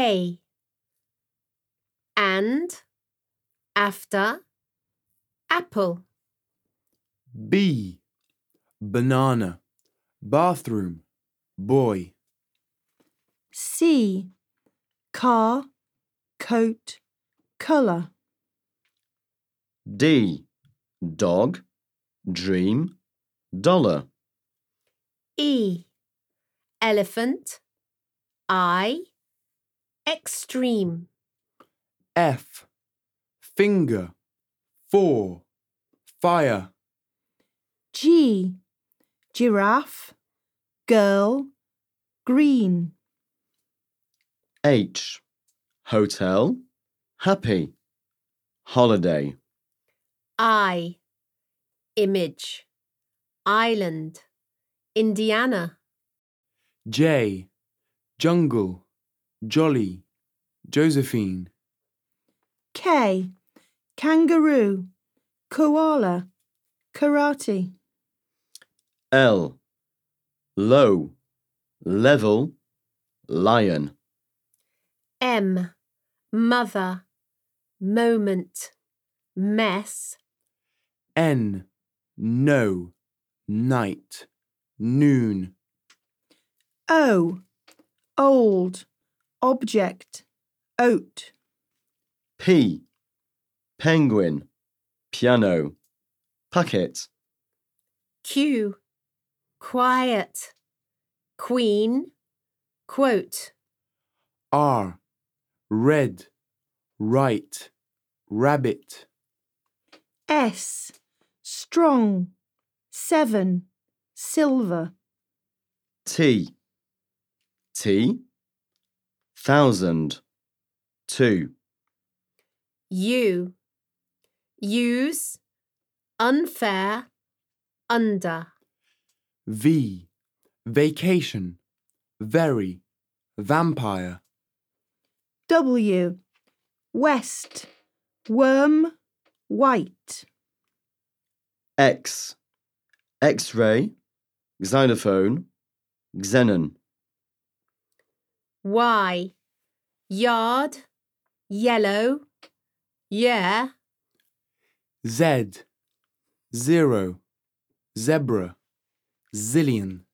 A. And, after, apple. B. Banana, bathroom, boy. C. Car, coat, colour. D. Dog, dream, dollar. E. Elephant. I. Extreme. F. Finger, 4, fire. G. Giraffe, girl, green. H. Hotel, happy, holiday. I. Image. Island. Indiana. J. Jungle, jolly, Josephine. K. Kangaroo, koala, karate. L. Low, level, lion. M. Mother. Moment. Mess. N. No, night, noon. O. Old, object, oat. P. Penguin, piano, packet. Q. Quiet. Queen. Quote. R. Red, right, rabbit. S. Strong, 7, silver. T. T. 1,000, 2. U. Use. Unfair. Under. V. Vacation, very, vampire. W. West, worm, white. X. X-ray, xylophone, xenon. Y. Yard. Yellow. Yeah. Z. 0, zebra, zillion.